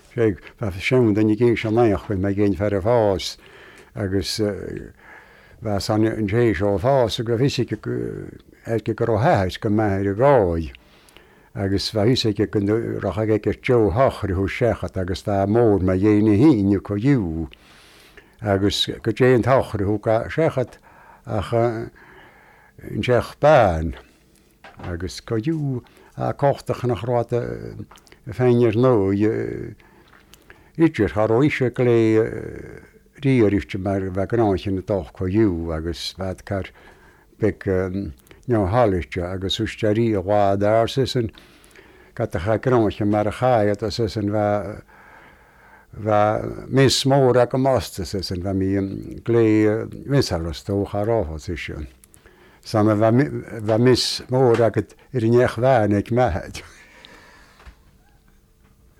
sé sean den gé se naach chuin me géin fer a fás agus san an sé seo fás a go visike elke go heis go meir a ráid. Agus bheit gon racha gur Jo hachar thu sechat agus tá mór me dhéana híine chu dú. Agus go dé an tachar thu sechat ach an seach bán. Agus go dú a cochtach nach ráta féinir nó idir har óise go lé ríirte mar bheith gnáin na doch chu dú agus bheit car be háiste agus ústeí a bhád ar sisan gat a chagráin mar a chaad a sisan bheit mis mór a go másta sisan bheit mí lé vinsarlastóch a ráhas is sin. Sam bheit mis mór agad ar neach bhein ag mehead.